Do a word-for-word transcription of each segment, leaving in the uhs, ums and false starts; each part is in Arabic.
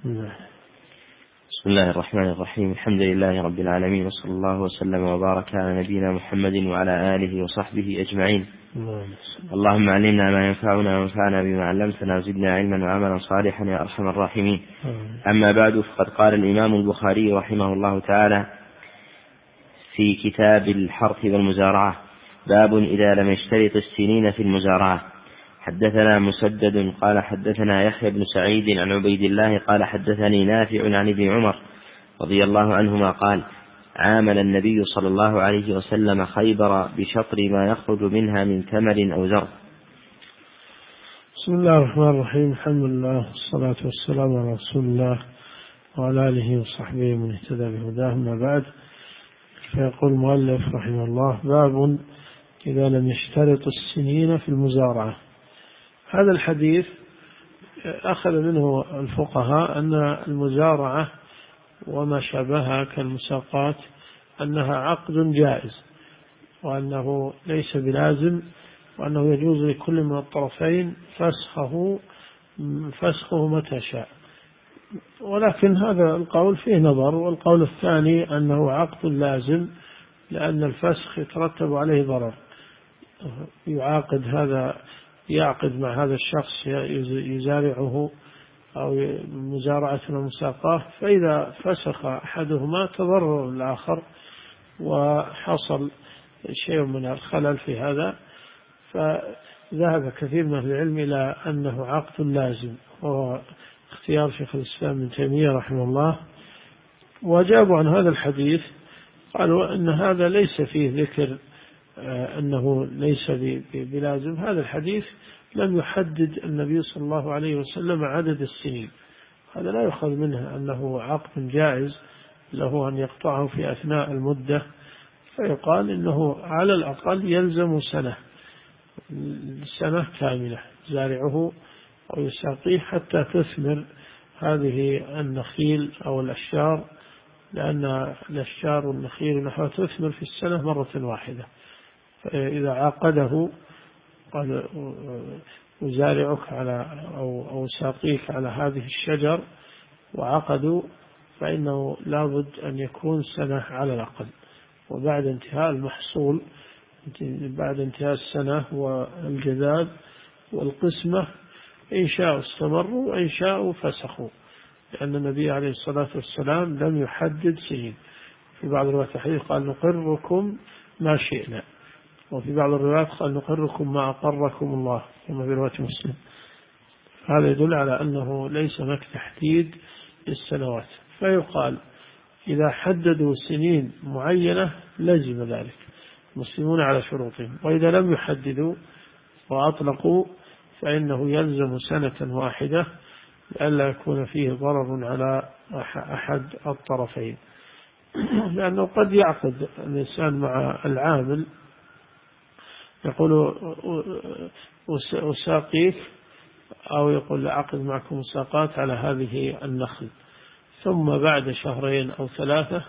بسم الله الرحمن الرحيم. الحمد لله رب العالمين، وصلى الله وسلم وبارك على نبينا محمد وعلى آله وصحبه أجمعين. اللهم علمنا ما ينفعنا وانفعنا بما علمتنا وزدنا علما وعملا صالحا يا أرحم الراحمين. أما بعد، فقد قال الإمام البخاري رحمه الله تعالى في كتاب الحرث والمزارعة: باب إذا لم يشترط السنين في المزارعة. حدثنا مسدد قال حدثنا يحيى بن سعيد عن عبيد الله قال حدثني نافع عن ابن عمر رضي الله عنهما قال: عامل النبي صلى الله عليه وسلم خيبر بشطر ما يخرج منها من تمر أو زرع. بسم الله الرحمن الرحيم. الحمد لله والصلاة والسلام على رسول الله وعلى آله وصحبه من اهتدى بهداه. أما بعد، فيقول المؤلف رحمه الله: باب إذا لم يشترط السنين في المزارعة. هذا الحديث أخذ منه الفقهاء أن المزارعة وما شابهها كالمساقات أنها عقد جائز، وأنه ليس بلازم، وأنه يجوز لكل من الطرفين فسخه فسخه متى شاء. ولكن هذا القول فيه نظر، والقول الثاني أنه عقد لازم، لأن الفسخ يترتب عليه ضرر. يعاقد هذا يعقد مع هذا الشخص يزارعه أو مزارعة ومساقاه، فإذا فسخ أحدهما تضرر الآخر وحصل شيء من الخلل في هذا. فذهب كثير من العلم إلى أنه عقد لازم، وهو اختيار شيخ الإسلام ابن تيمية رحمه الله. وجابوا عن هذا الحديث قالوا أن هذا ليس فيه ذكر أنه ليس بلازم. هذا الحديث لم يحدد النبي صلى الله عليه وسلم عدد السنين، هذا لا يؤخذ منه أنه عقد جائز له أن يقطعه في أثناء المدة، فيقال إنه على الأقل يلزم سنة سنة كاملة زارعه أو يساقيه حتى تثمر هذه النخيل أو الأشجار، لأن الأشجار والنخيل نحو تثمر في السنة مرة واحدة. فإذا عاقده قال: وزارعك على أو أو ساقيك على هذه الشجر، وعقدوا، فإنه لابد أن يكون سنة على الأقل. وبعد انتهاء المحصول، بعد انتهاء السنة والجذاب والقسمة، إن شاءوا استمروا وإن شاءوا فسخوا، لأن النبي عليه الصلاة والسلام لم يحدد سنين. في بعض الروايات الحديث قال: نقركم ما شئنا، وفي بعض الروايات قال: نقركم ما أقركم الله، كما في رواية مسلم. هذا يدل على أنه ليس هناك تحديد للسنوات، فيقال إذا حددوا سنين معينة لزم ذلك المسلمون على شروطهم، وإذا لم يحددوا وأطلقوا فإنه يلزم سنة واحدة، لئلا يكون فيه ضرر على أحد الطرفين. لأنه قد يعقد الإنسان مع العامل يقول: أساقيك، أو يقول: عقد معكم مساقات على هذه النخل، ثم بعد شهرين أو ثلاثة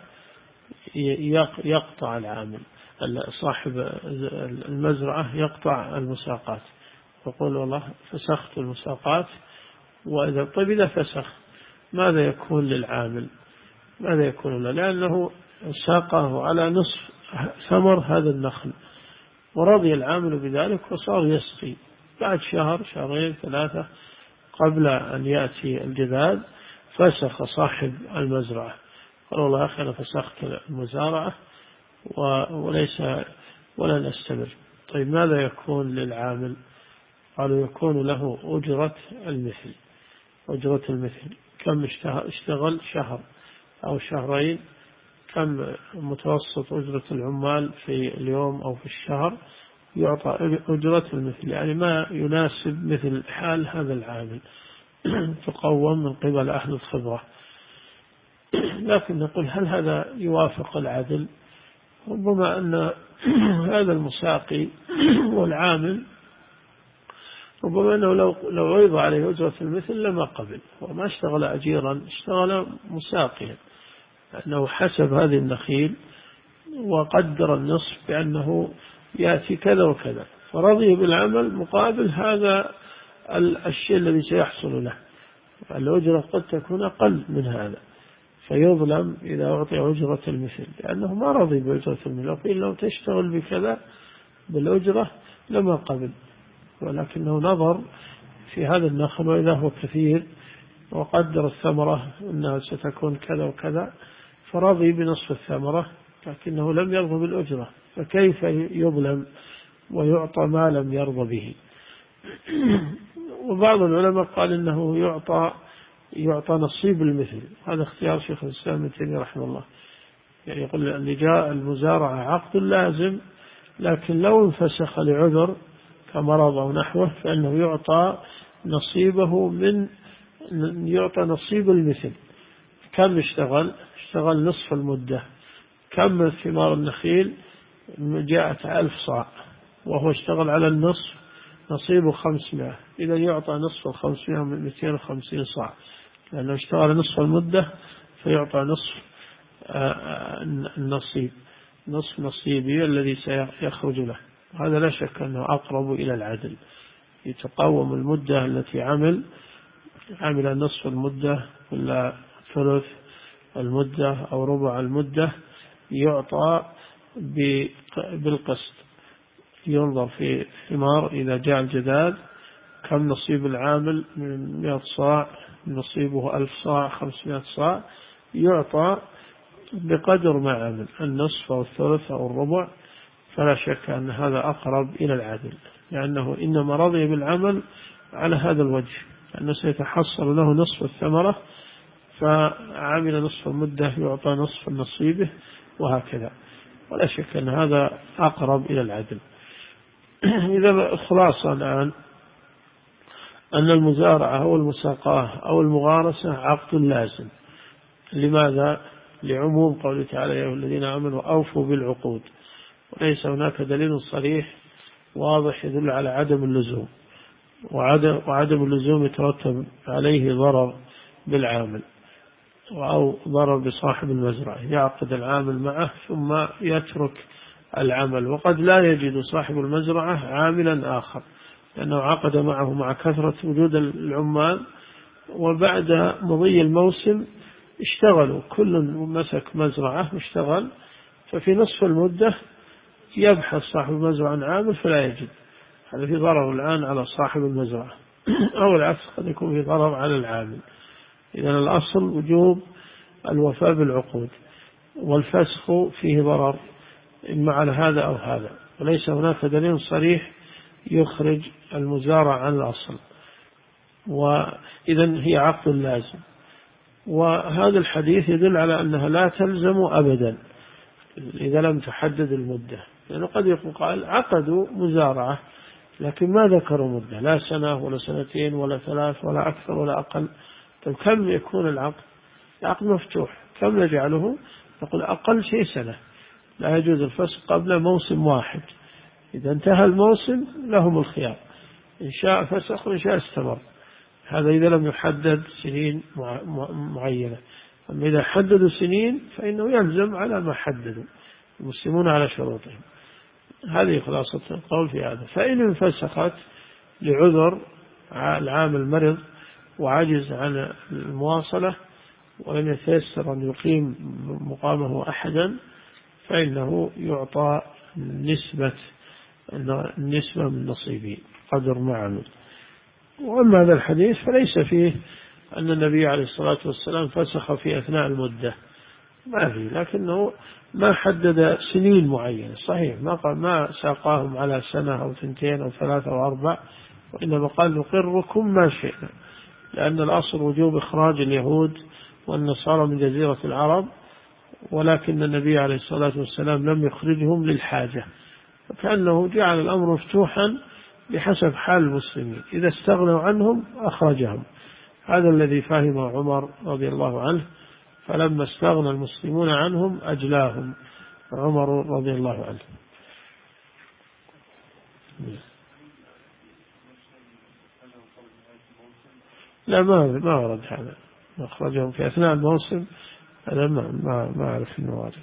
يقطع العامل صاحب المزرعة يقطع المساقات، يقول: والله فسخت المساقات. وإذا طيب إذا فسخ ماذا يكون للعامل؟ ماذا يكون له؟ لأنه ساقه على نصف ثمر هذا النخل، ورضي العامل بذلك وصار يسقي. بعد شهر شهرين ثلاثة قبل أن يأتي الجذاب فسخ صاحب المزرعة، قال: والله أخي أنا فسخت المزارعة وليس ولا نستمر. طيب ماذا يكون للعامل؟ قالوا: يكون له أجرة المثل. أجرة المثل كم اشتغل شهر أو شهرين، كم متوسط أجرة العمال في اليوم أو في الشهر، يعطى أجرة المثل، يعني ما يناسب مثل حال هذا العامل، تقوم من قبل أهل الخبرة. لكن نقول: هل هذا يوافق العدل؟ ربما أن هذا المساقي والعامل ربما أنه لو لو عرض عليه أجرة المثل لما قبل، وما اشتغل أجيرا، اشتغل مساقيا، لأنه حسب هذه النخيل وقدر النصف بأنه يأتي كذا وكذا، فرضي بالعمل مقابل هذا الشيء الذي سيحصل له. الأجرة قد تكون أقل من هذا، فيظلم إذا أعطي أجرة المثل، لأنه ما رضي بأجرة المثل. لو قيل لو تشتغل بكذا بالأجرة لما قبل، ولكنه نظر في هذا النخل وإذا هو كثير وقدر الثمرة أنها ستكون كذا وكذا، فرضي بنصف الثمرة، لكنه لم يرضى بالأجرة، فكيف يظلم ويعطى ما لم يرضى به؟ وبعض العلماء قال إنه يعطى يعطى نصيب المثل، هذا اختيار شيخ الإسلام ابن تيمية رحمه الله. يعني يقول أن جاء المزارعة عقد لازم، لكن لو انفسخ لعذر كمرض أو نحوه فإنه يعطى نصيبه من يعطى نصيب المثل. كم اشتغل؟ اشتغل نصف المدة. كم من ثمار النخيل؟ جاءت ألف صاع وهو اشتغل على النصف، نصيبه خمسمائة، إذا يعطى نصف الخمسمائة من مئتين وخمسين صاع، لأنه اشتغل نصف المدة فيعطى نصف النصيب، نصف نصيبي الذي سيخرج له. هذا لا شك أنه أقرب إلى العدل، يتقوم المدة التي عمل عمل نصف المدة ولا ثلث المدة أو ربع المدة، يعطى بالقسط. ينظر في الثمار إذا جاء الجداد كم نصيب العامل من مئة صاع، نصيبه ألف صاع، خمسمائة صاع، يعطى بقدر ما عمل، النصف أو الثلث أو الربع. فلا شك أن هذا أقرب إلى العدل، لأنه إنما رضي بالعمل على هذا الوجه، لأنه سيتحصل له نصف الثمرة، فعمل نصف المدة يعطى نصف نصيبه، وهكذا. ولا شك أن هذا أقرب إلى العدل. إذا خلاصة الآن أن المزارعة أو المساقاة أو المغارسة عقد لازم. لماذا؟ لعموم قوله تعالى: يا أيها الذين آمنوا أوفوا بالعقود. وليس هناك دليل صريح واضح يدل على عدم اللزوم، وعدم, وعدم اللزوم يترتب عليه ضرر بالعامل أو ضرر بصاحب المزرعة، يعقد العامل معه ثم يترك العمل، وقد لا يجد صاحب المزرعة عاملا آخر لأنه عقد معه مع كثرة وجود العمال، وبعد مضي الموسم اشتغلوا، كل مسك مزرعة واشتغل، ففي نصف المدة يبحث صاحب المزرعة عن عامل فلا يجد. هذا في ضرر الآن على صاحب المزرعة أو العكس، قد يكون في ضرر على العامل. إذن الأصل وجوب الوفاء بالعقود، والفسخ فيه ضرر إما على هذا أو هذا، وليس هناك دليل صريح يخرج المزارع عن الأصل، وإذن هي عقد لازم. وهذا الحديث يدل على أنها لا تلزم أبدا إذا لم تحدد المدة، لأنه قد يقول قائل عقدوا مزارعة لكن ما ذكروا مدة، لا سنة ولا سنتين ولا ثلاث ولا أكثر ولا أقل. طيب كم يكون العقد؟ العقد مفتوح، كم نجعله؟ نقول أقل شيء سنة، لا يجوز الفسخ قبل موسم واحد. إذا انتهى الموسم لهم الخيار، إن شاء فسخ وإن شاء استمر. هذا إذا لم يحدد سنين معينة. أما إذا حددوا سنين فإنه يلزم على ما حددوا، المسلمون على شروطهم. هذه خلاصة القول في هذا. فإن انفسخت لعذر العامل مرض وعجز عن المواصلة ولم يتيسر أن يقيم مقامه أحدا، فإنه يعطى نسبة النسبة من نصيبه قدر ما عمل. وأما هذا الحديث فليس فيه أن النبي عليه الصلاة والسلام فسخ في أثناء المدة، ما فيه، لكنه ما حدد سنين معينة. صحيح ما قال ما ساقاهم على سنة أو ثنتين أو ثلاثة أو أربع، وإنما قال نقركم ما شئنا، لأن الأصل وجوب إخراج اليهود والنصارى من جزيرة العرب، ولكن النبي عليه الصلاة والسلام لم يخرجهم للحاجة، فكأنه جعل الأمر مفتوحا بحسب حال المسلمين، إذا استغنوا عنهم أخرجهم. هذا الذي فهمه عمر رضي الله عنه، فلما استغنى المسلمون عنهم أجلاهم عمر رضي الله عنه. لا ما ما ورد هذا، أخرجهم في أثناء الموسم، هذا ما ما ما أعرف إنه وارد.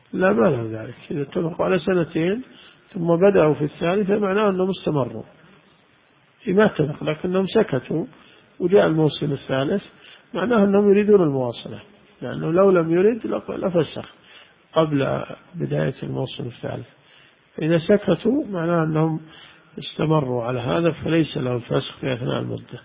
لا ما له ذلك. إذا اتفقوا على سنتين ثم بدأوا في الثالثة معناه أنهم استمروا. ما اتفق لكنهم سكتوا وجاء الموسم الثالث معناه أنهم يريدون المواصلة، لأنه لو لم يرد لفسخ قبل بداية الموسم الثالث. فإذا سكتوا معناه أنهم استمروا على هذا فليس له الفسخ في أثناء المدة.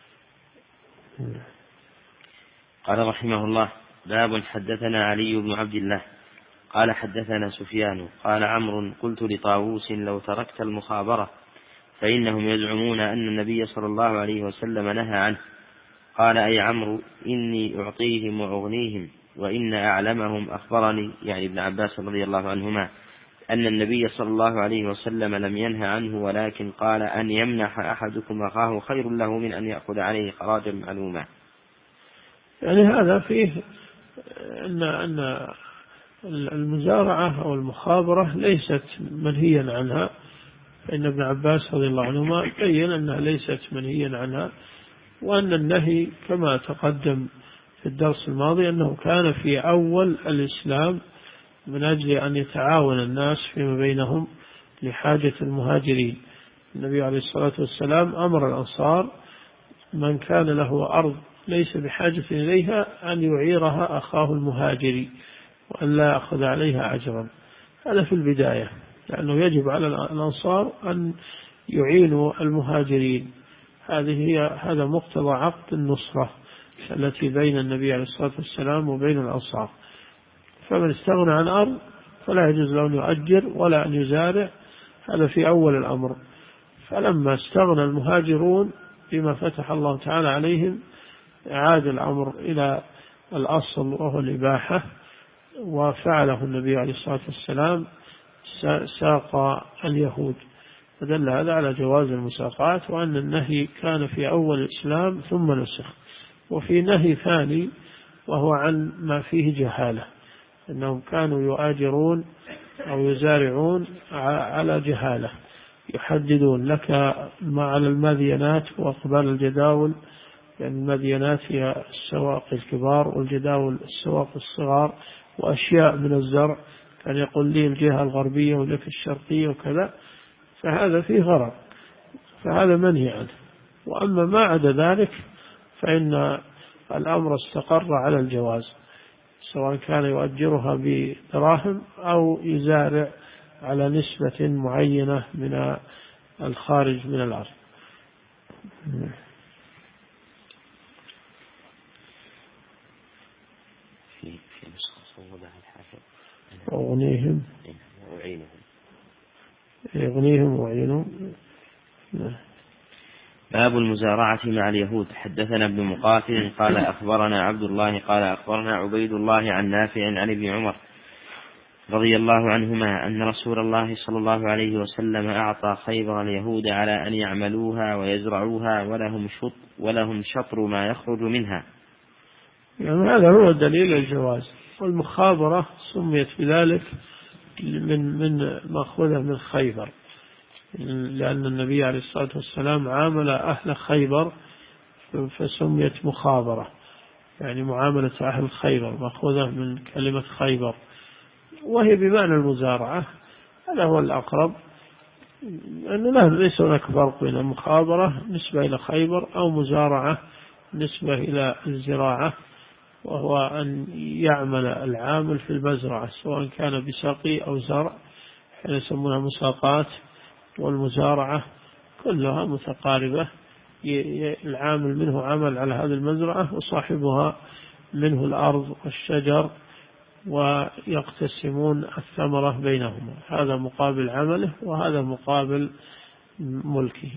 قال رحمه الله: باب حدثنا علي بن عبد الله قال حدثنا سفيان قال عمرو: قلت لطاووس: لو تركت المخابرة فإنهم يزعمون أن النبي صلى الله عليه وسلم نهى عنه. قال: أي عمرو، إني أعطيهم وأغنيهم، وإن أعلمهم أخبرني، يعني ابن عباس رضي الله عنهما، أن النبي صلى الله عليه وسلم لم ينهى عنه، ولكن قال: أن يمنح أحدكم أخاه خير له من أن يأخذ عليه خراجا معلوما. يعني هذا فيه أن أن المزارعة أو المخابرة ليست منهيا عنها، فإن ابن عباس رضي الله عنهما بين أنها ليست منهيا عنها، وأن النهي كما تقدم في الدرس الماضي أنه كان في أول الإسلام من أجل أن يتعاون الناس فيما بينهم لحاجة المهاجرين. النبي عليه الصلاة والسلام أمر الأنصار من كان له أرض ليس بحاجة إليها أن يعيرها أخاه المهاجري وأن لا يأخذ عليها أجرا. هذا في البداية، لأنه يجب على الأنصار أن يعينوا المهاجرين. هذه هي هذا مقتضى عقد النصرة التي بين النبي عليه الصلاة والسلام وبين الأنصار. فمن استغنى عن أرض فلا يجوز له أن يؤجر ولا أن يزارع، هذا في أول الأمر. فلما استغنى المهاجرون بما فتح الله تعالى عليهم عاد الأمر إلى الأصل وهو الإباحة، وفعله النبي عليه الصلاة والسلام ساق اليهود، فدل هذا على جواز المساقات، وأن النهي كان في أول الإسلام ثم نسخ. وفي نهي ثاني وهو عن ما فيه جهالة، أنهم كانوا يؤاجرون أو يزارعون على جهالة، يحددون لك ما على المدينات وأقبال الجداول، يعني المدينات هي السواق الكبار والجداول السواق الصغار، وأشياء من الزرع كان يقول لي الجهة الغربية ولك الشرقية وكذا، فهذا فيه غرض، فهذا منهي عنه. وأما ما عدا ذلك فإن الأمر استقر على الجواز، سواء كان يؤجرها بدراهم أو يزارع على نسبة معينة من الخارج من الأرض. في في نسخة صوبها الحافظ: أغنيهم وأعينهم. يغنيهم وعينهم. باب المزارعة مع اليهود. حدثنا ابن مقاتل قال أخبرنا عبد الله قال أخبرنا عبيد الله عن نافع عن ابن عمر رضي الله عنهما أن رسول الله صلى الله عليه وسلم أعطى خيبر اليهود على أن يعملوها ويزرعوها ولهم شط ولهم شطر ما يخرج منها. يعني هذا هو دليل الجواز. والمخابرة سميت بذلك من من مأخوذة من خيبر، لأن النبي عليه الصلاة والسلام عامل أهل خيبر فسميت مخابرة، يعني معاملة أهل خيبر مأخوذة من كلمة خيبر، وهي بمعنى المزارعة. هذا هو الأقرب، أنه لا ليس هناك فرق بين مخابرة نسبة إلى خيبر أو مزارعة نسبة إلى الزراعة، وهو أن يعمل العامل في المزرعة سواء كان بسقي أو زرع، حين يسمونها مساقات. والمزارعة كلها متقاربة، العامل منه عمل على هذه المزرعة وصاحبها منه الأرض والشجر، ويقتسمون الثمرة بينهما، هذا مقابل عمله وهذا مقابل ملكه.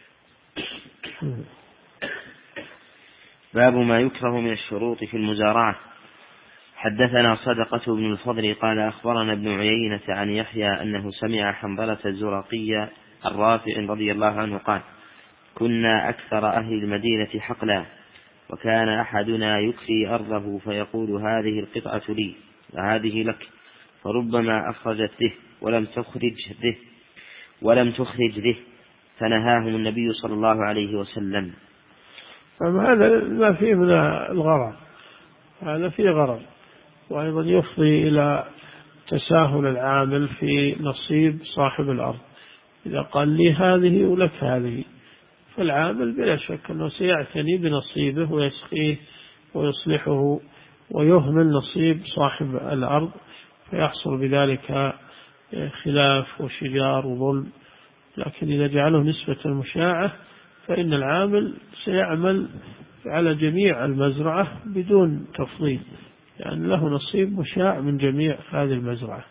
باب ما يكره من الشروط في المزارعة. حدثنا صدقة بن الفضل قال أخبرنا ابن عيينة عن يحيى أنه سمع حنظلة الزرقية الرافع رضي الله عنه قال: كنا أكثر أهل المدينة حقلا، وكان أحدنا يكفي أرضه فيقول: هذه القطعة لي وهذه لك، فربما أخرجت به ولم تخرج به ولم تخرج به فنهاهم النبي صلى الله عليه وسلم. هذا ما فيه من الغرض، هذا فيه غرض، وأيضا يفضي إلى تساهل العامل في نصيب صاحب الأرض. إذا قال لي هذه ولك هذه، فالعامل بلا شك أنه سيعتني بنصيبه ويسقيه ويصلحه ويهمل نصيب صاحب الأرض، فيحصل بذلك خلاف وشجار وظلم. لكن إذا جعله نسبة مشاعة فإن العامل سيعمل على جميع المزرعة بدون تفضيل، لأن يعني له نصيب مشاع من جميع هذه المزرعة.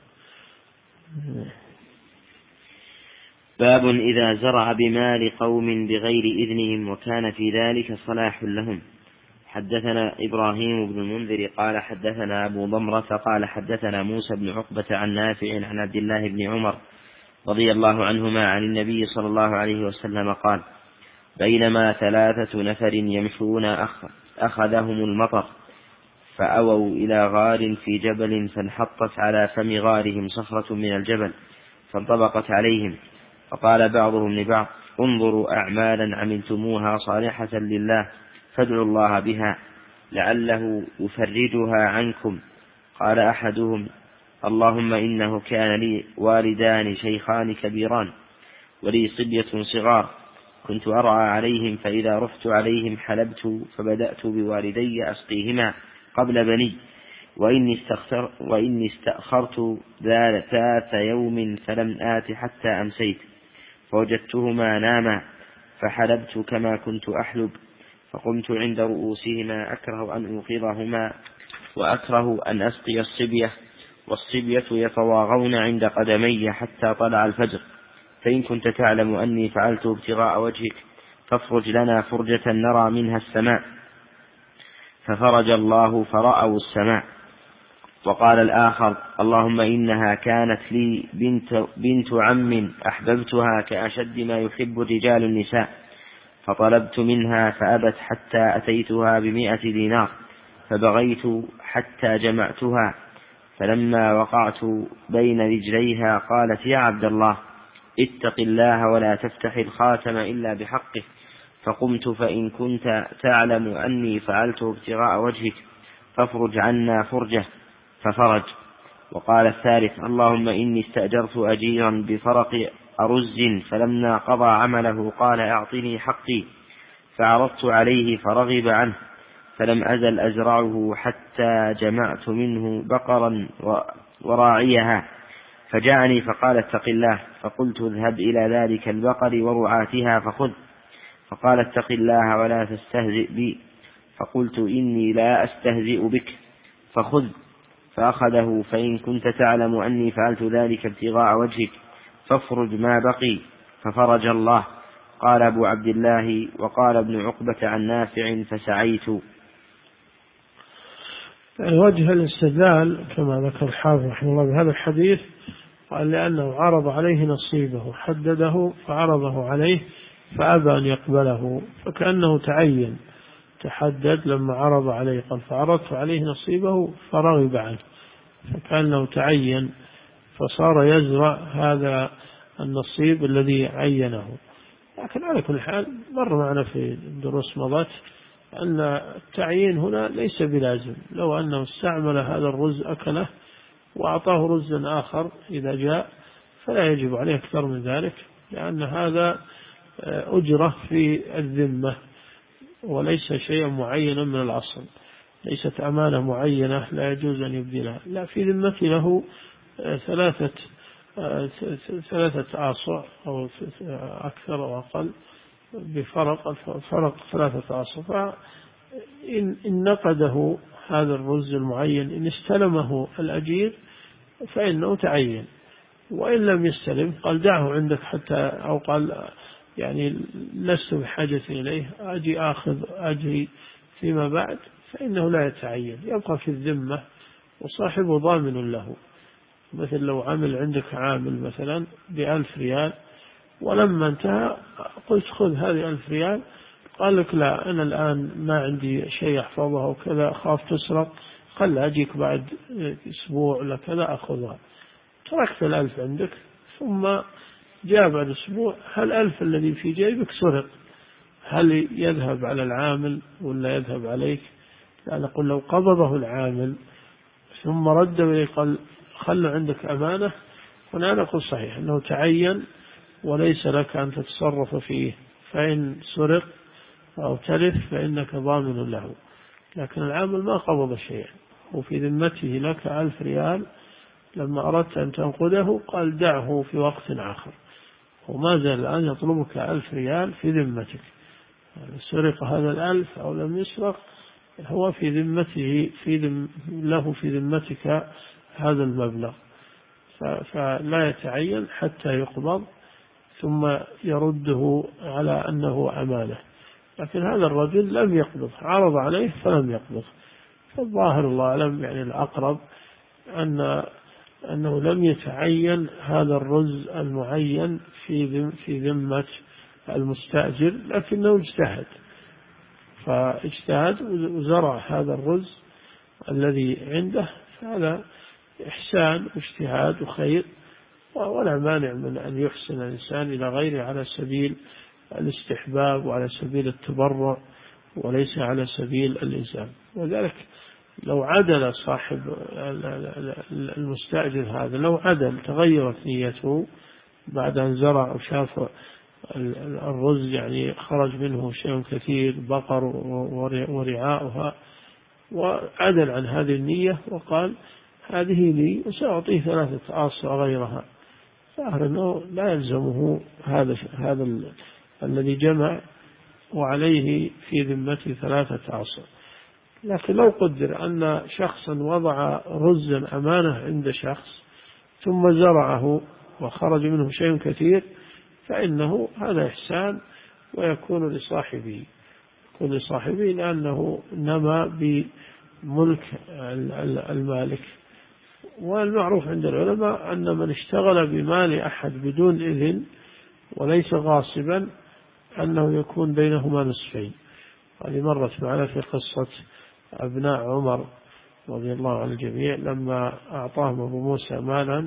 باب إذا زرع بمال قوم بغير إذنهم وكان في ذلك صلاح لهم. حدثنا إبراهيم بن المنذر قال حدثنا أبو ضمرة قال حدثنا موسى بن عقبة عن نافع عن عبد الله بن عمر رضي الله عنهما عن النبي صلى الله عليه وسلم قال: بينما ثلاثة نفر يمشون أخذهم المطر فأووا إلى غار في جبل فانحطت على فم غارهم صخرة من الجبل فانطبقت عليهم، فقال بعضهم لبعض: انظروا أعمالا عملتموها صالحة لله فادعوا الله بها لعله يفرجها عنكم. قال أحدهم: اللهم إنه كان لي والدان شيخان كبيران ولي صبية صغار كنت أرعى عليهم، فإذا رحت عليهم حلبت فبدأت بوالدي أسقيهما قبل بني، وإني, استخسر وإني استأخرت ذات يوم فلم آت حتى أمسيت فوجدتهما ناما فحلبت كما كنت أحلب، فقمت عند رؤوسهما أكره أن أوقظهما وأكره أن أسقي الصبية، والصبية يتواغون عند قدمي حتى طلع الفجر، فإن كنت تعلم أني فعلت ابتغاء وجهك فافرج لنا فرجة نرى منها السماء. ففرج الله فرأوا السماء. وقال الآخر: اللهم إنها كانت لي بنت, بنت عم أحببتها كأشد ما يحب الرجال النساء، فطلبت منها فأبت حتى أتيتها بمئة دينار فبغيت حتى جمعتها، فلما وقعت بين رجليها قالت: يا عبد الله اتق الله ولا تفتح الخاتم إلا بحقه، فقمت: فإن كنت تعلم أني فعلت ابتغاء وجهك فافرج عنا فرجة، ففرج. وقال الثالث: اللهم إني استأجرت أجيرا بفرق أرز فلما قضى عمله قال: أعطني حقي، فعرضت عليه فرغب عنه، فلم أزل أزرعه حتى جمعت منه بقرا وراعيها، فجاءني فقال: اتق الله، فقلت: اذهب إلى ذلك البقر ورعاتها فخذ، فقال: اتق الله ولا تستهزئ بي، فقلت: إني لا أستهزئ بك، فخذ، فأخذه، فإن كنت تعلم أني فعلت ذلك ابتغاء وجهك فافرج ما بقي، ففرج الله. قال أبو عبد الله: وقال ابن عقبة عن نافع: فسعيت. وجه الاستدلال كما ذكر الحافظ رحمه الله بهذا الحديث قال لأنه عرض عليه نصيبه، حدده فعرضه عليه فأبى أن يقبله، فكأنه تعين، تحدد لما عرض عليه قال فعرضت عليه نصيبه فرغب عنه، فكأنه تعين فصار يزرع هذا النصيب الذي عينه. لكن على كل حال مر معنا في دروس مضت أن التعيين هنا ليس بلازم، لو أنه استعمل هذا الرز أكله وأعطاه رزا آخر إذا جاء فلا يجب عليه أكثر من ذلك، لأن هذا أجرة في الذمة وليس شيئا معينا من الأصل، ليست أمانة معينة لا يجوز أن يبدلها، لا، في ذمة له ثلاثة ثلاثة آصع أو أكثر أو أقل بفرق فرق ثلاثة آصع، فإن نقده هذا الرز المعين إن استلمه الأجير فإنه تعين، وإن لم يستلم قال دعه عندك حتى، أو قال يعني لست بحاجة إليه أجي آخذ أجري فيما بعد، فإنه لا يتعين، يبقى في الذمة وصاحبه ضامن له. مثل لو عمل عندك عامل مثلا بألف ريال ولما انتهى قلت خذ هذه ألف ريال، قال لك لا أنا الآن ما عندي شيء أحفظه وكذا أخاف تسرق، قال أجيك بعد أسبوع لكذا أخذها، تركت الألف عندك ثم جاء بعد أسبوع، هل الألف الذي في جيبك سرق، هل يذهب على العامل ولا يذهب عليك؟ لا، نقول لو قبضه العامل ثم رد إليه قال خلوا عندك أمانة، هنا نقول صحيح أنه تعين وليس لك أن تتصرف فيه، فإن سرق أو تلف فإنك ضامن له. لكن العامل ما قبض شيئا وفي ذمته لك ألف ريال، لما أردت أن تنقذه قال دعه في وقت آخر، وما زال الآن يطلبك ألف ريال في ذمتك. يعني سرق هذا الألف أو لم يسرق، هو في ذمته في ذم له في ذمتك هذا المبلغ، فلا يتعين حتى يقبض ثم يرده على أنه أمانة. لكن هذا الرجل لم يقبض، عرض عليه فلم يقبض. فالظاهر الله أعلم يعني الأقرب أن أنه لم يتعين هذا الرز المعين في في ذمة المستأجر، لكنه اجتهد، فاجتهد وزرع هذا الرز الذي عنده، فهذا إحسان واجتهاد وخير، ولا مانع من أن يحسن الإنسان إلى غيره على سبيل الاستحباب وعلى سبيل التبرع وليس على سبيل الإلزام. وذلك لو عدل صاحب المستأجر هذا، لو عدل تغيرت نيته بعد أن زرع وشاف الرز يعني خرج منه شيء كثير، بقر ورعاؤها، وعدل عن هذه النية وقال هذه لي وسأعطيه ثلاثة آصع غيرها، ظاهر أنه لا يلزمه هذا هذا الذي جمع وعليه في ذمته ثلاثة آصع. لكن لو قدر أن شخصا وضع رزا أمانة عند شخص ثم زرعه وخرج منه شيء كثير، فإنه هذا إحسان ويكون لصاحبه، يكون لصاحبه لأنه نما بملك المالك. والمعروف عند العلماء أن من اشتغل بمال أحد بدون إذن وليس غاصبا أنه يكون بينهما نصفين. هذه مرت معنا في قصة أبناء عمر رضي الله عن الجميع، لما أعطاهم أبو موسى مالا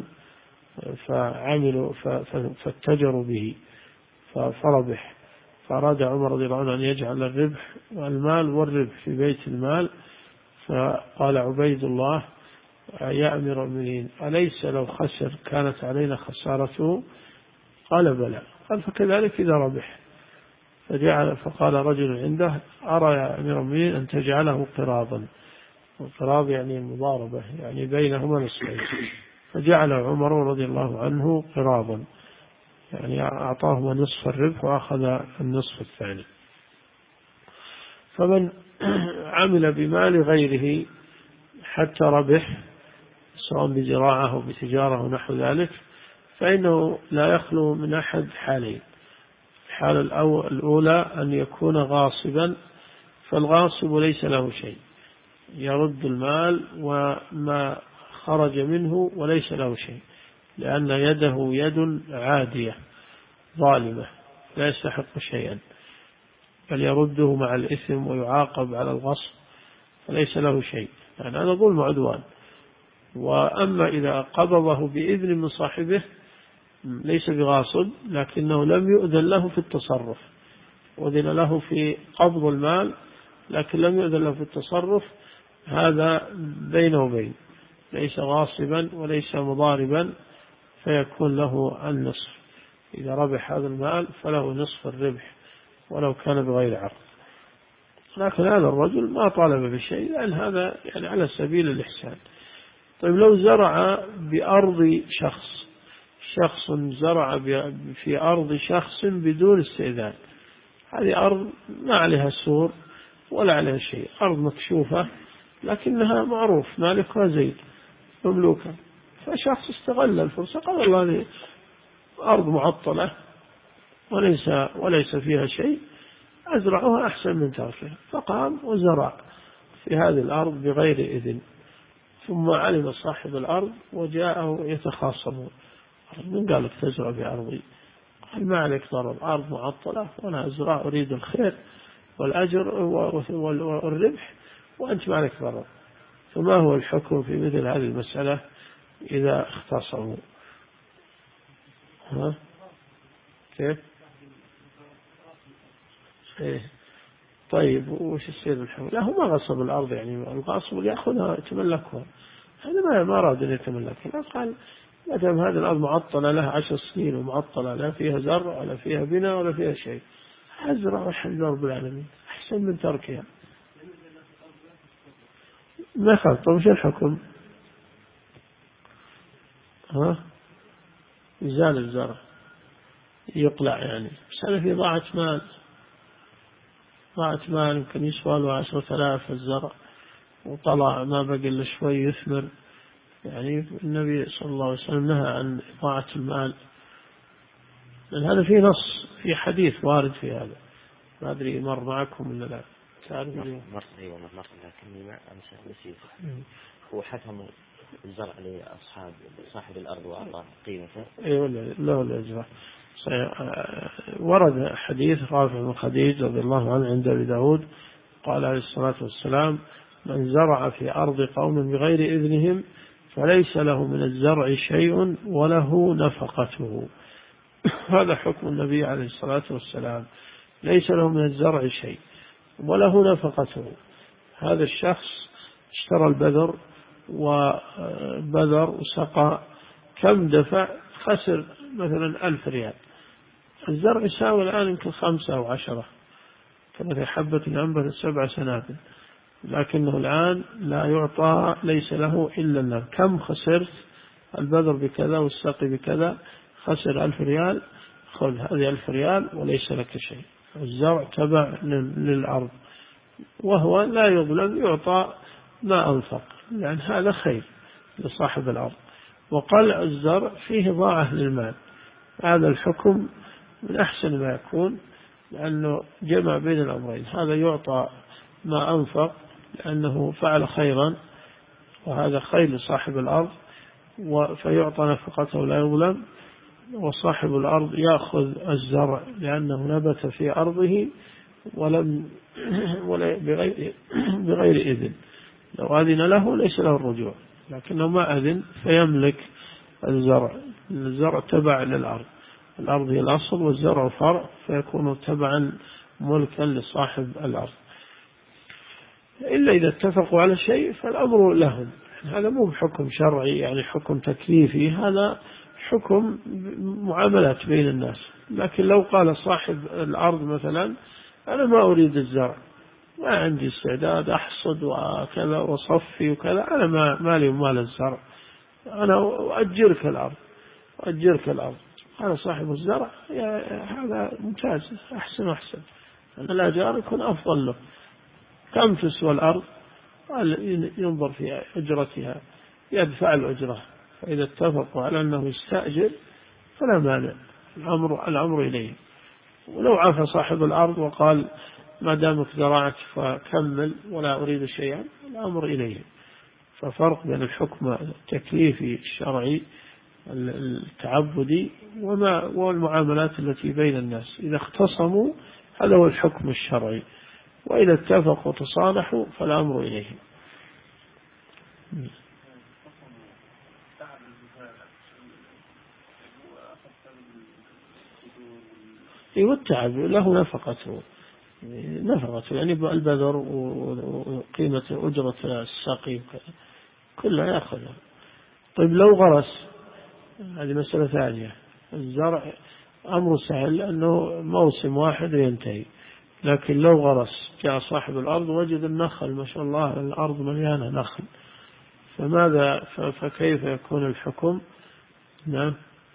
فعملوا فاتجروا به فربح، فأراد عمر رضي الله عنه أن يجعل الربح والمال والربح في بيت المال، فقال عبيد الله يا أمير المؤمنين أليس لو خسر كانت علينا خسارته؟ قال بلى. قال فكذلك إذا ربح. فجعل فقال رجل عنده أرى يا أمير المؤمنين أن تجعله قراضا، والقراض يعني المضاربة يعني بينهما نصفين، فجعل عمر رضي الله عنه قراضا، يعني أعطاهما نصف الربح وأخذ النصف الثاني. فمن عمل بمال غيره حتى ربح سواء بزراعة أو بتجارة ونحو ذلك، فإنه لا يخلو من أحد حالين. الحالة الأولى أن يكون غاصبا، فالغاصب ليس له شيء، يرد المال وما خرج منه وليس له شيء، لأن يده يد عادية ظالمة لا يستحق شيئا، بل يرده مع الإثم ويعاقب على الغصب فليس له شيء، يعني هذا ظلم عدوان. وأما إذا قبضه بإذن من صاحبه ليس بغاصب، لكنه لم يؤذن له في التصرف، أذن له في قبض المال لكن لم يؤذن له في التصرف، هذا بينه وبين ليس غاصبا وليس مضاربا، فيكون له النصف. إذا ربح هذا المال فله نصف الربح ولو كان بغير عقد. لكن هذا الرجل ما طالب بشيء لأن هذا يعني على سبيل الإحسان. طيب لو زرع بأرض شخص، شخص زرع في أرض شخص بدون استئذان، هذه أرض ما عليها سور ولا عليها شيء، أرض مكشوفة لكنها معروف مالكها زيد مملوكة، فشخص استغل الفرصة قال والله هذه أرض معطلة وليس وليس فيها شيء، أزرعها أحسن من تركها، فقام وزرع في هذه الأرض بغير إذن، ثم علم صاحب الأرض وجاءه يتخاصمون، من قال لك تزرع بأرضي؟ قال ما عليك ضرر، أرض معطلة وأنا أزرع أريد الخير والأجر والربح وأنت ما عليك ضرر. فما هو الحكم في مثل هذه المسألة إذا اختصموا؟ ها كيف؟ إيه؟ طيب وش يصير الحكم؟ لا هو ما غصب الأرض، يعني الغاصب يأخذها يتملكها، هذا ما ما أراد أن يتملكها، قال ما دام هذه الأرض معطلة لها عشر سنين ومعطلة لا فيها زرع ولا فيها بناء ولا فيها شيء، أزرع والحمد لله رب العالمين أحسن من تركها. ما خلط. وش الحكم؟ ها يزال الزرع يقلع يعني، بس هذا في ضاعة مال، ضاعة مال يمكن يسوى له عشرة آلاف الزرع وطلع ما بقي إلا شوي يثمر، يعني النبي صلى الله عليه وسلم نهى عن إضاعة المال، لأن هذا في نص في حديث وارد في هذا، ما أدري مر معكم ولا لا. تعرف مر مر أيوة مر لكني ما أمس نسيت. هو حكم الزرع لأصحاب صاحب الأرض وأعطاه قيمته. أيوة لا ولا أجرى. ورد حديث رافع بن خديج رضي الله عنه عند أبي داود قال عليه الصلاة والسلام: من زرع في أرض قوم بغير إذنهم فليس له من الزرع شيء وله نفقته. هذا حكم النبي عليه الصلاة والسلام، ليس له من الزرع شيء وله نفقته. هذا الشخص اشترى البذر وبذر وسقى، كم دفع؟ خسر مثلا ألف ريال. الزرع يساوي الآن يمكن خمسة أو عشرة، كانت حبة أنبتت سبع سنابل، لكنه الآن لا يعطى، ليس له إلا النار. كم خسرت؟ البذر بكذا والسقي بكذا، خسر ألف ريال، خذ هذه ألف ريال وليس لك شيء. الزرع تبع للأرض وهو لا يظلم، يعطى ما أنفق، لأن هذا خير لصاحب الأرض. وقلع الزرع فيه ضاعة للمال، هذا الحكم من أحسن ما يكون، لأنه جمع بين الأمرين، هذا يعطى ما أنفق لأنه فعل خيرا وهذا خير لصاحب الأرض فيعطى نفقته لا يظلم، وصاحب الأرض يأخذ الزرع لأنه نبت في أرضه ولم ولا بغير, بغير إذن، لو أذن له ليس له الرجوع، لكنه ما أذن فيملك الزرع. الزرع تبع للأرض، الأرض هي الأصل والزرع فرع، فيكون تبعا ملكا لصاحب الأرض، إلا إذا اتفقوا على شيء فالأمر لهم. هذا مو بحكم شرعي يعني حكم تكليفي، هذا حكم معاملات بين الناس. لكن لو قال صاحب الأرض مثلا: أنا ما أريد الزرع، ما عندي استعداد أحصد وكذا وصفي وكذا، أنا ما مالي ومال الزرع، أنا أؤجرك الأرض أؤجرك الأرض قال صاحب الزرع: هذا ممتاز، أحسن أحسن، الأجار يكون أفضل له. كم تسوى الأرض؟ قال: ينظر في أجرتها، يدفع الأجرة، فإذا اتفقوا على أنه يستأجر فلا مانع، الأمر, الأمر إليه. ولو عفى صاحب الأرض وقال: ما دامك زرعت فكمل ولا أريد شيئا، الأمر إليه. ففرق بين الحكم التكليفي الشرعي التعبدي وما والمعاملات التي بين الناس. إذا اختصموا هذا هو الحكم الشرعي، وإذا اتفقوا وتصالحوا فالأمر إليهم. والتعب له نفقته، نفقته يعني البذر وقيمة أجرة الساقي كلها يأخذها. طيب لو غرس، هذه مسألة ثانية. الزرع أمر سهل لأنه موسم واحد وينتهي، لكن لو غرس جاء صاحب الأرض وجد النخل ما شاء الله الأرض مليانة نخل، فماذا فكيف يكون الحكم؟ نعم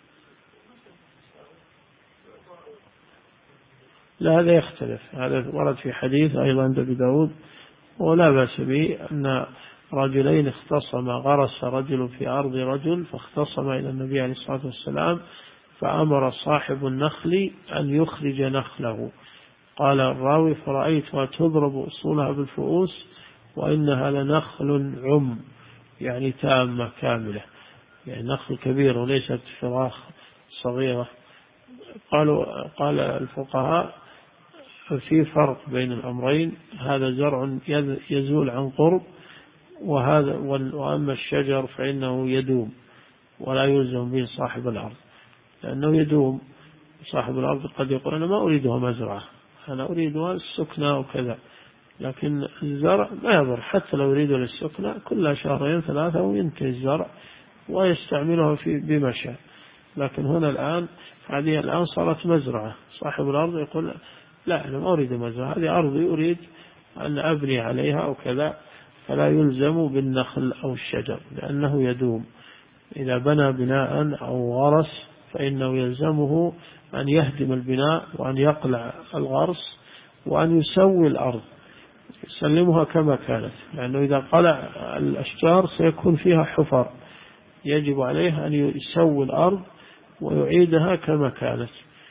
لا هذا يختلف، هذا ورد في حديث أيضا عند أبي داود ولا بأس به، أن رجلين اختصما، غرس رجل في أرض رجل فاختصم إلى النبي عليه الصلاة والسلام فأمر صاحب النخل أن يخرج نخله. قال الراوي: فرأيتها تضرب أصولها بالفؤوس وإنها لنخل عم، يعني تامة كاملة، يعني نخل كبير وليست فراخ صغيرة. قالوا قال الفقهاء: في فرق بين الأمرين، هذا زرع يزول عن قرب، وهذا وأما الشجر فإنه يدوم ولا يلزم به صاحب الأرض، لأنه يدوم. صاحب الأرض قد يقول: أنا ما أريدها مزرعة، أنا أريدها السكنة وكذا، لكن الزرع ما يضر، حتى لو يريد للسكنة كل شهرين ثلاثة وينتهي الزرع ويستعملها في بما شاء. لكن هنا الآن هذه الآن صارت مزرعة، صاحب الأرض يقول لا أنا ما أريد مزرعة، هذه أرضي أريد أن أبني عليها أو كذا، فلا يلزم بالنخل أو الشجر لأنه يدوم. إذا بنى بناء أو غرس فإنه يلزمه أن يهدم البناء وأن يقلع الغرس وأن يسوي الأرض، يسلمها كما كانت، لأنه إذا قلع الأشجار سيكون فيها حفر، يجب عليه أن يسوي الأرض ويعيدها كما كانت.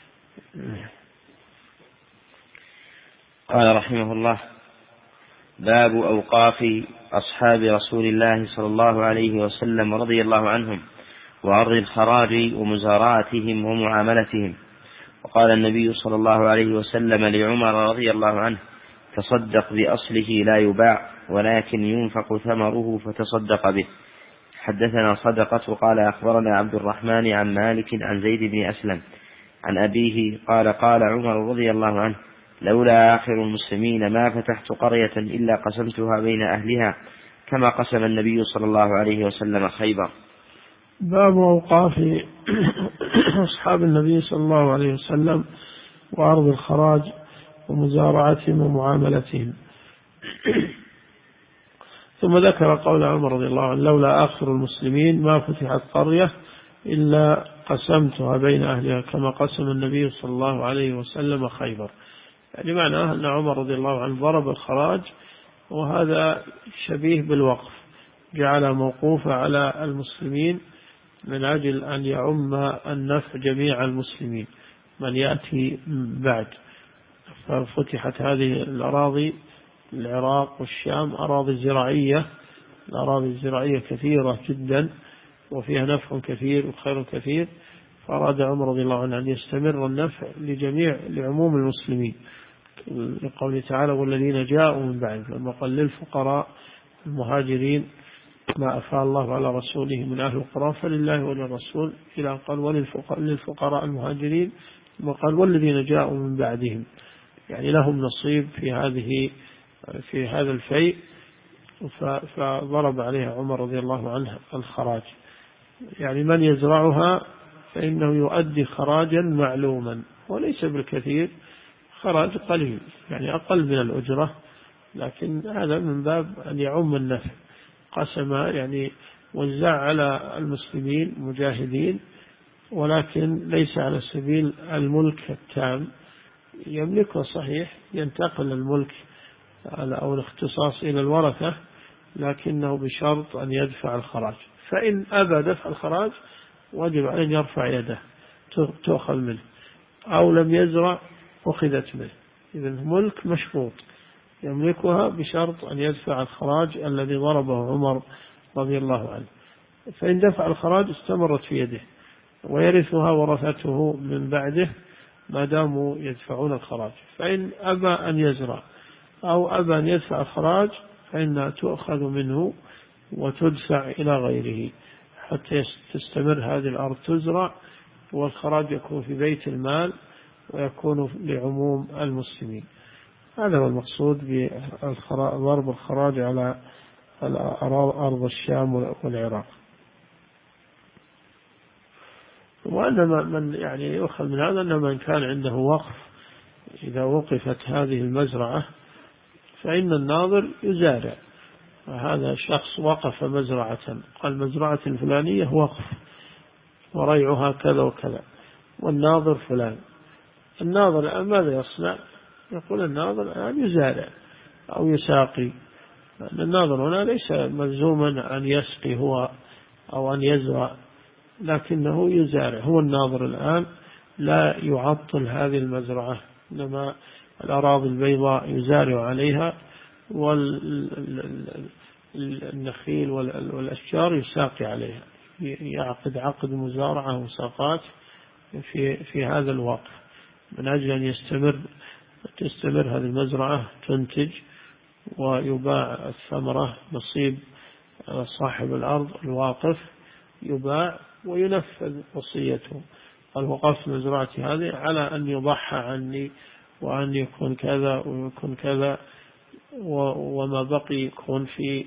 قال رحمه الله: باب أوقاف أصحاب رسول الله صلى الله عليه وسلم رضي الله عنهم وعرض الخراج ومزارعتهم ومعاملتهم. وقال النبي صلى الله عليه وسلم لعمر رضي الله عنه: تصدق بأصله لا يباع ولكن ينفق ثمره فتصدق به. حدثنا صدقة قال أخبرنا عبد الرحمن عن مالك عن زيد بن أسلم عن أبيه قال قال عمر رضي الله عنه: لولا آخر المسلمين ما فتحت قرية إلا قسمتها بين أهلها كما قسم النبي صلى الله عليه وسلم خيبر. باب أوقاف أصحاب النبي صلى الله عليه وسلم وعرض الخراج ومزارعتهم ومعاملتهم. ثم ذكر قول عمر رضي الله عنه: لولا آخر المسلمين ما فتحت قرية إلا قسمتها بين أهلها كما قسم النبي صلى الله عليه وسلم خيبر. يعني معناه أن عمر رضي الله عنه ضرب الخراج، وهذا شبيه بالوقف، جعل موقوفة على المسلمين من أجل أن يعم النفع جميع المسلمين من يأتي بعد. ففتحت هذه الأراضي، العراق والشام، أراضي زراعية، الأراضي الزراعية كثيرة جدا وفيها نفع كثير وخير كثير، فأراد عمر رضي الله عنه أن يستمر النفع لجميع لعموم المسلمين، لقوله تعالى: والذين جاءوا من بعد، لما قال للفقراء المهاجرين ما أفاء الله على رسوله من أهل القرى فلله وللرسول، إلى قال وللفقراء المهاجرين، ثم قال والذين جاءوا من بعدهم، يعني لهم نصيب في هذه في هذا الفيء. فضرب عليها عمر رضي الله عنه الخراج، يعني من يزرعها فإنه يؤدي خراجا معلوما وليس بالكثير، خراج قليل يعني أقل من الأجرة، لكن هذا من باب أن يعم النفع. قسم يعني وزع على المسلمين مجاهدين، ولكن ليس على سبيل الملك التام، يملكه صحيح، ينتقل الملك أو الاختصاص إلى الورثة، لكنه بشرط أن يدفع الخراج. فإن أبى دفع الخراج وجب عليه أن يرفع يده تؤخذ منه، أو لم يزرع أخذت منه. إذن ملك مشروط يملكها بشرط أن يدفع الخراج الذي ضربه عمر رضي الله عنه. فإن دفع الخراج استمرت في يده ويرثها ورثته من بعده ما داموا يدفعون الخراج. فإن أبى أن يزرع أو أبى أن يدفع الخراج فإنها تؤخذ منه وتدفع إلى غيره حتى تستمر هذه الأرض تزرع، والخراج يكون في بيت المال ويكون لعموم المسلمين. هذا هو المقصود بضرب الخراج على أرض الشام والعراق. وأن من يعني يؤخذ من هذا أن من كان عنده وقف، إذا وقفت هذه المزرعة فإن الناظر يزارع. هذا شخص وقف مزرعة، قال مزرعة الفلانية وقف وريعها كذا وكذا، والناظر فلان. الناظر الآن ماذا يصنع؟ يقول الناظر الآن يزارع أو يساقي، لأن الناظر هنا ليس ملزوما أن يسقي هو أو أن يزرع، لكنه يزارع. هو الناظر الآن لا يعطل هذه المزرعة، إنما الأراضي البيضاء يزارع عليها، والنخيل والأشجار يساقي عليها، يعقد عقد مزارعة وساقات في في هذا الوقف من أجل أن يستمر تستمر هذه المزرعة تنتج ويباع الثمرة، نصيب صاحب الأرض الواقف يباع وينفذ وصيته. قال وقفت مزرعتي هذه على أن يضحى عني وأن يكون كذا ويكون كذا، وما بقي يكون في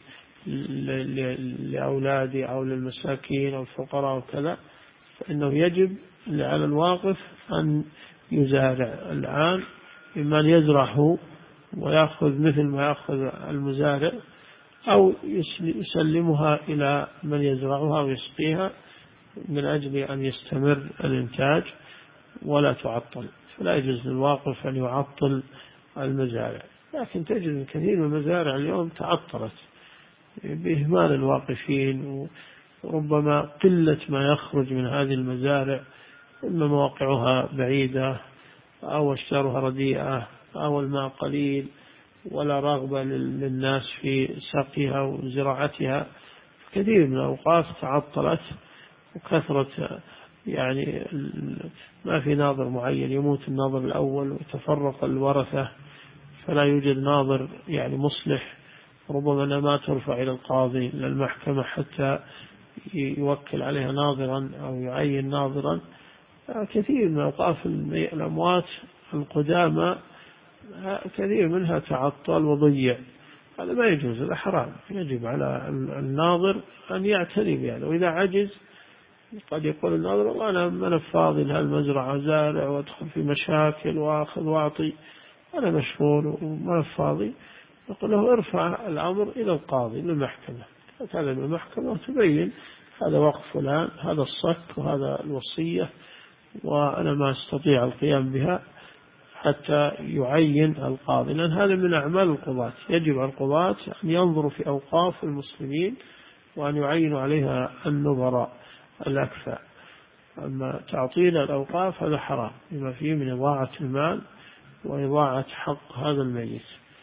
لأولادي أو للمساكين أو الفقراء وكذا، فإنه يجب على الواقف أن يزارع الآن، إما أن يزرعه ويأخذ مثل ما يأخذ المزارع، أو يسلمها إلى من يزرعها ويسقيها من أجل أن يستمر الإنتاج ولا تعطل. فلا يجوز للواقف أن يعطل المزارع. لكن تجد كثير من المزارع اليوم تعطلت بإهمال الواقفين، وربما قلة ما يخرج من هذه المزارع، إما مواقعها بعيدة أو أشجارها رديئة أو الماء قليل ولا رغبة للناس في سقيها وزراعتها. كثير من الأوقاف تعطلت، وكثرة يعني ما في ناظر معين، يموت الناظر الأول وتفرق الورثة فلا يوجد ناظر يعني مصلح، ربما ما ترفع إلى القاضي إلى المحكمة حتى يوكل عليها ناظرا أو يعين ناظرا. كثير من أوقاف الأموات القدامى كثير منها تعطل وضيع، هذا ما يجوز، هذا حرام. يجب على الناظر أن يعتني بهذا، وإذا عجز قد يقول الناظر والله أنا من فاضي لهالمزرعة زارع وأدخل في مشاكل وأخذ وأعطي، أنا مشغول وما فاضي، يقول له ارفع الأمر إلى القاضي للمحكمة، تتعلم المحكمة وتبين هذا وقف فلان، هذا الصك وهذا الوصية وأنا ما أستطيع القيام بها، حتى يعين القاضي. لأن هذا من أعمال القضاة، يجب على القضاة أن ينظروا في أوقاف المسلمين وأن يعينوا عليها النظراء الأكفاء. أما تعطيل الأوقاف هذا حرام، بما فيه من إضاعة المال وإضاعة حق هذا الميت.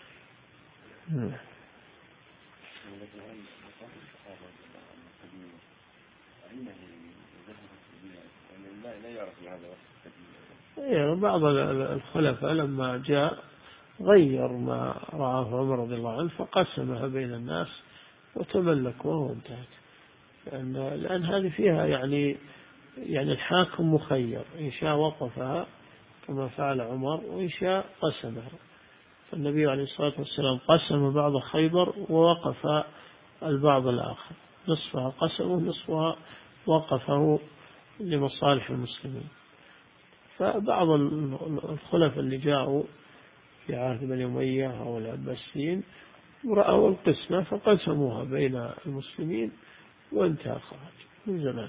بعض الخلفاء لما جاء غير ما رآه عمر رضي الله عنه فقسمها بين الناس وتملكوها وانتهت. لأن, لأن هذه فيها يعني يعني الحاكم مخير، إن شاء وقفها كما فعل عمر وإن شاء قسمها. فالنبي عليه الصلاة والسلام قسم بعض خيبر ووقف البعض الآخر، نصفها قسمه نصفها وقفه لمصالح المسلمين. فبعض الخلفاء اللي جاءوا في عهد بني أمية أو العباسيين رأوا القسمة فقسموها بين المسلمين وانتهى خرج من زمان.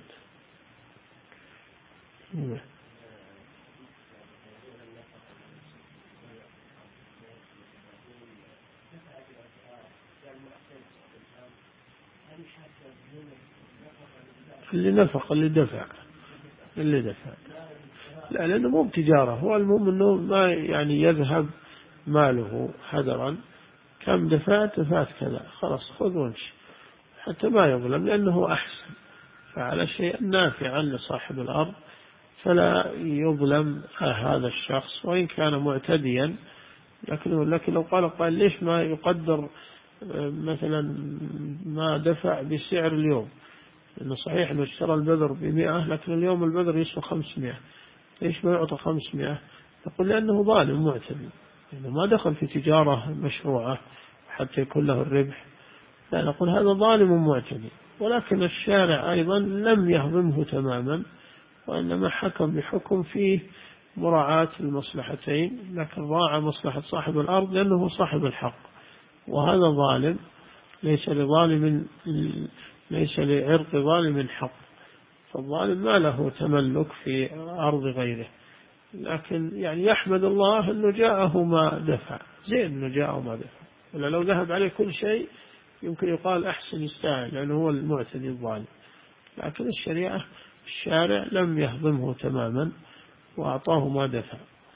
اللي نفق اللي دفع اللي دفع لا، لأنه مو بتجارة، هو المهم أنه ما يعني يذهب ماله هدرا، كم دفعت دفعت كذا خلاص خذ وامشي، حتى ما يظلم، لأنه أحسن فعلى شيء نافعا لصاحب الأرض فلا يظلم هذا الشخص وإن كان معتديا. لكن لكن لو قال قال ليش ما يقدر مثلا ما دفع بسعر اليوم، لأنه صحيح أنه اشترى البذر بمئة لكن اليوم البذر يسوى خمسمائة، ليش ما يعطى خمسمائة؟ يقول لأنه ظالم معتدي، يعني ما دخل في تجارة مشروعة حتى يكون له الربح، لا نقول هذا ظالم معتدي. ولكن الشارع أيضا لم يهضمه تماما، وإنما حكم بحكم فيه مراعاة المصلحتين، لكن راعى مصلحة صاحب الأرض لأنه صاحب الحق، وهذا ظالم ليس لظالم ليس لعرق ظالم حق، فالظالم ما له تملك في أرض غيره. لكن يعني يحمد الله أنه جاءه ما دفع، زين أنه جاءه ما دفع، ولا لو ذهب عليه كل شيء يمكن يقال أحسن يستاهل لأنه هو المعتدي الظالم. لكن الشريعة الشارع لم يهضمه تماما وأعطاه ما دفع.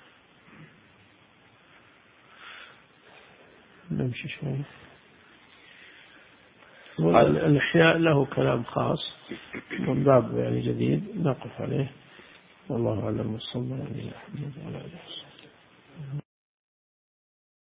نمشي شوي. الإحياء له كلام خاص من باب يعني جديد نقف عليه، والله أعلم. صلى الله عليه وسلم.